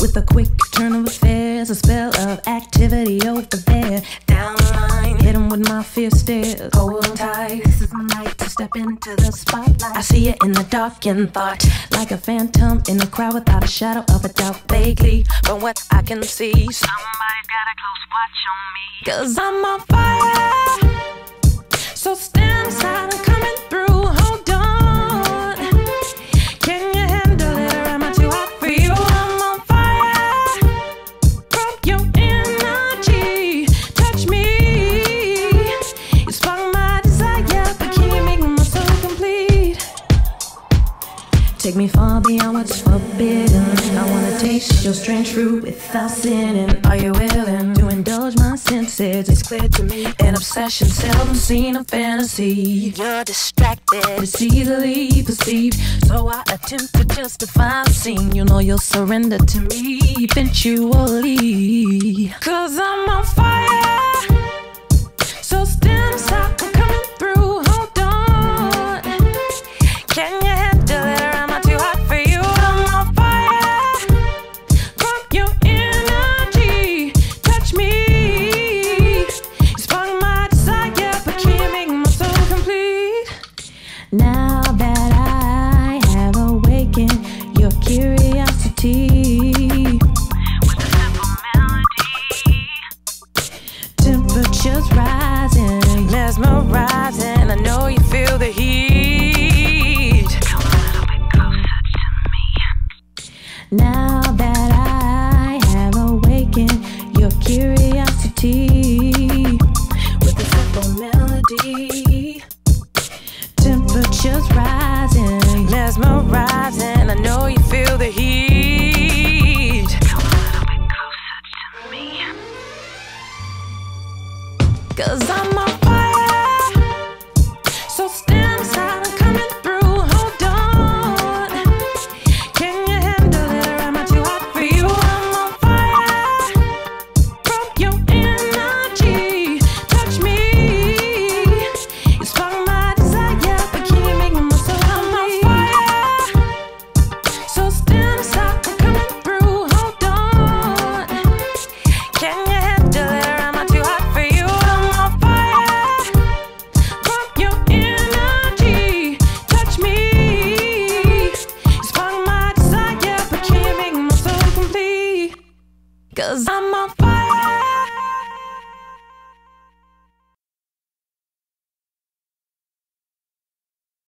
with a quick turn of affairs, a spell of activity over there. Down the line, hit 'em with my fierce stares. Hold on tight, this is my night to step into the spotlight. I see you in the dark in thought, like a phantom in the crowd without a shadow of a doubt. Vaguely, from what I can see, somebody's got a close watch on me. 'Cause I'm on fire, so stand aside, I'm coming through. Hold on, can you handle it, or am I too hot for you? I'm on fire from your energy. Touch me, you spark my desire, but can you make my soul complete? Take me far beyond what's forbidden. I wanna taste your strange fruit without sinning. Are you willing to indulge my senses? It's clear to me, an obsession seldom seen, a fantasy. You're distracted, it's easily perceived, so I attempt to justify the scene. You know you'll surrender to me eventually. 'Cause I'm on fire, so stand aside, I'm coming through. Hold on, can you handle it, or am I too hot for you? I'm on fire from your energy. Touch me, you spark my desire, but can't make my soul complete. Now that I have awakened your curiosity with a simple melody, temperatures rising, mesmerizing. I know you feel the heat. Come a little bit closer to me. Now that I have awakened your curiosity.